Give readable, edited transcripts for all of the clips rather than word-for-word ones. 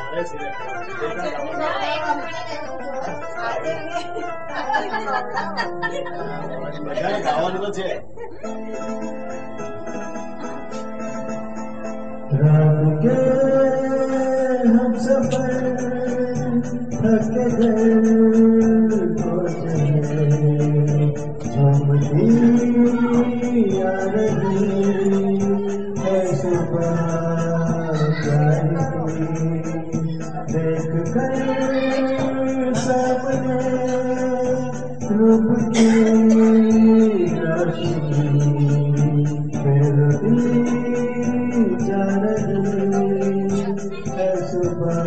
બધાને ગાવાનું તો છે. रात के हम सफर थक गए झूमती आ रही है सुबह देख कर सामने रूप की रोशनी फिरती जा रही है सुबह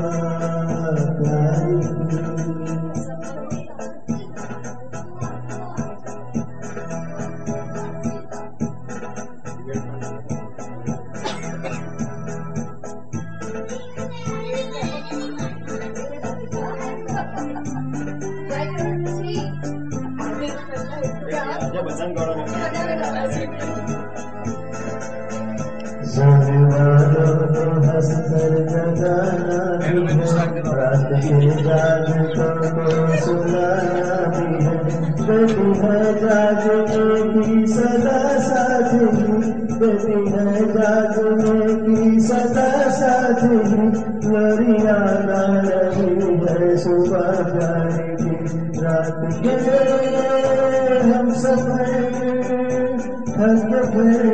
सोने वालों को हंस कर जगाना रात के जागतों को सुलाना भी है बेटी है जागने की सदा साथी बेटी है जागने की सदा साथी लोरिया गा रही है सुबह प्यारी की रात के हम सफर थक गए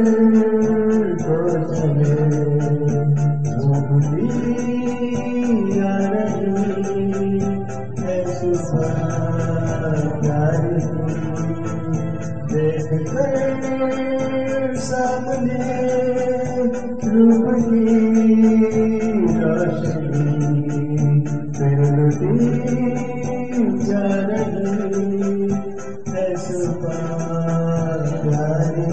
झूमती आ रही है सुबह प्यारी देख कर सामने रूप की रोशनी फिरती जा रही है सुबह प्यारी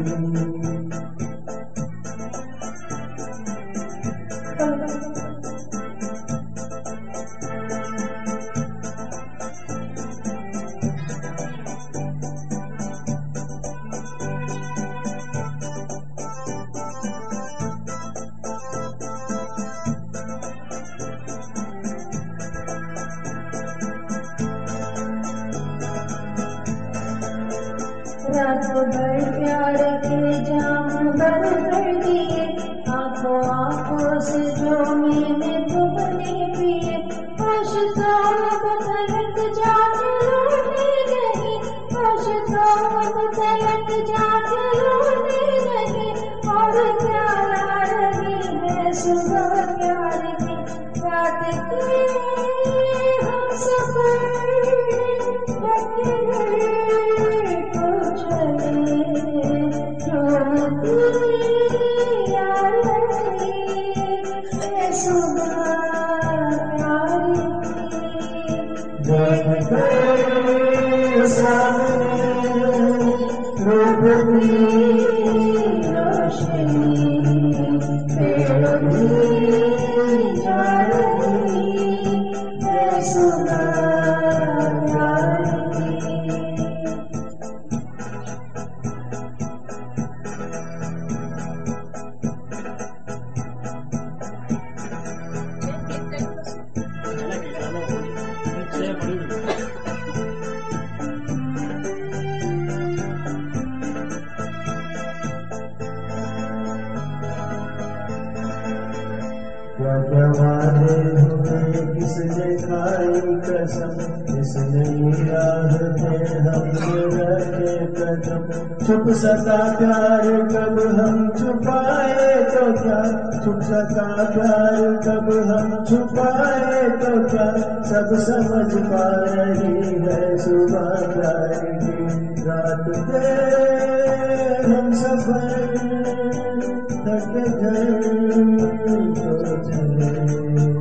रात भर प्यार के जाम भर कर दिए आंखों आंखों से जो मैंने तुमने पिए आशिक़ान तलक जाके रोने लगी आशिक़ान तलक जाके रोने लगी और प्यार आ रही है सुबह प्यार की रात के हम सफर थक गए क्या वादे हुए किसने खाई कसम किसने राह पे हम रखे कदम छुप सका प्यार कब हम छुपाए तो क्या छुप सका प्यार कब हम छुपाए तो क्या सब समझ पा रही है सुबह प्यार की रात के हम सफर थक गए तो चले